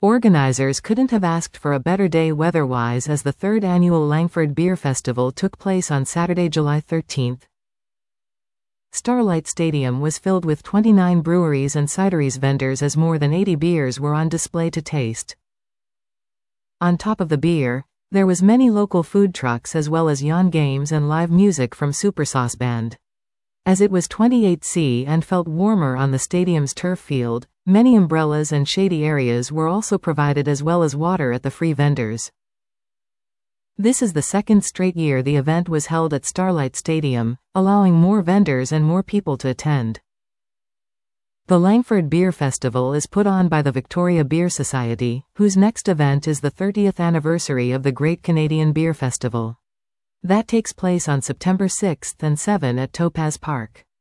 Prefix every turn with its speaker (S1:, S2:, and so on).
S1: Organizers couldn't have asked for a better day weather-wise as the third annual Langford Beer Festival took place on Saturday, July 13th. Starlight Stadium was filled with 29 breweries and cideries vendors as more than 80 beers were on display to taste. On top of the beer, there was many local food trucks as well as yawn games and live music from Supersauce Band. As it was 28°C and felt warmer on the stadium's turf field, many umbrellas and shady areas were also provided as well as water at the free vendors. This is the second straight year the event was held at Starlight Stadium, allowing more vendors and more people to attend. The Langford Beer Festival is put on by the Victoria Beer Society, whose next event is the 30th anniversary of the Great Canadian Beer Festival. That takes place on September 6 and 7 at Topaz Park.